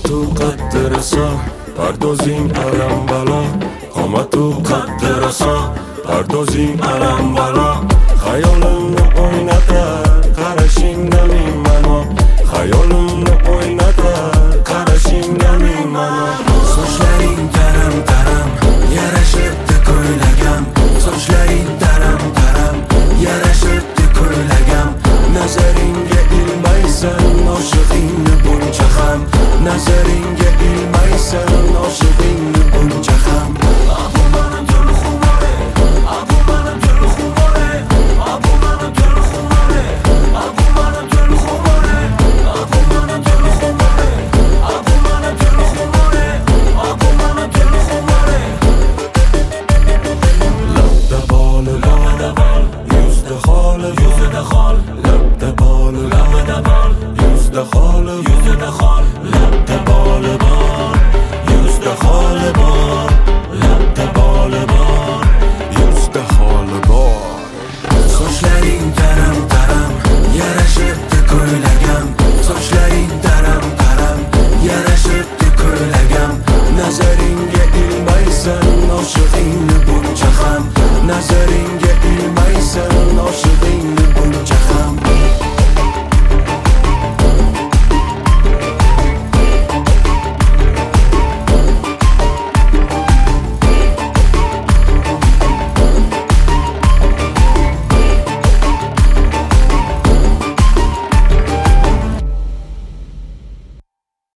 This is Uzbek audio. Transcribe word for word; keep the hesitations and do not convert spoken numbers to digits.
qomatu qaddi raso, pardozing alam balo. Qomatu qaddi raso, pardozing alam balo. Xayolimni o'ynatar, qarashingda ming ma'no. Xayolimni o'ynatar, qarashingda ming ma'no. Sochlaring taram taram, yarashibdi ko'ylagam. Sochlaring taram taram, yarashibdi ko'ylagam. Nazaringga ilmaysan, oshig'ingni buncha ham. Nazaringga ilmaysan, oshig'ingni buncha ham. Abu mana dil xumare, abu mana dil xumare, abu mana dil xumare, abu mana dil xumare, abu mana dil xumare, abu mana dil xumare, abu mana dil xumare. Labda boli bol, yuzda xoli, yuzda xol. Labda boli bol, yuzda xoli, yuzda xol.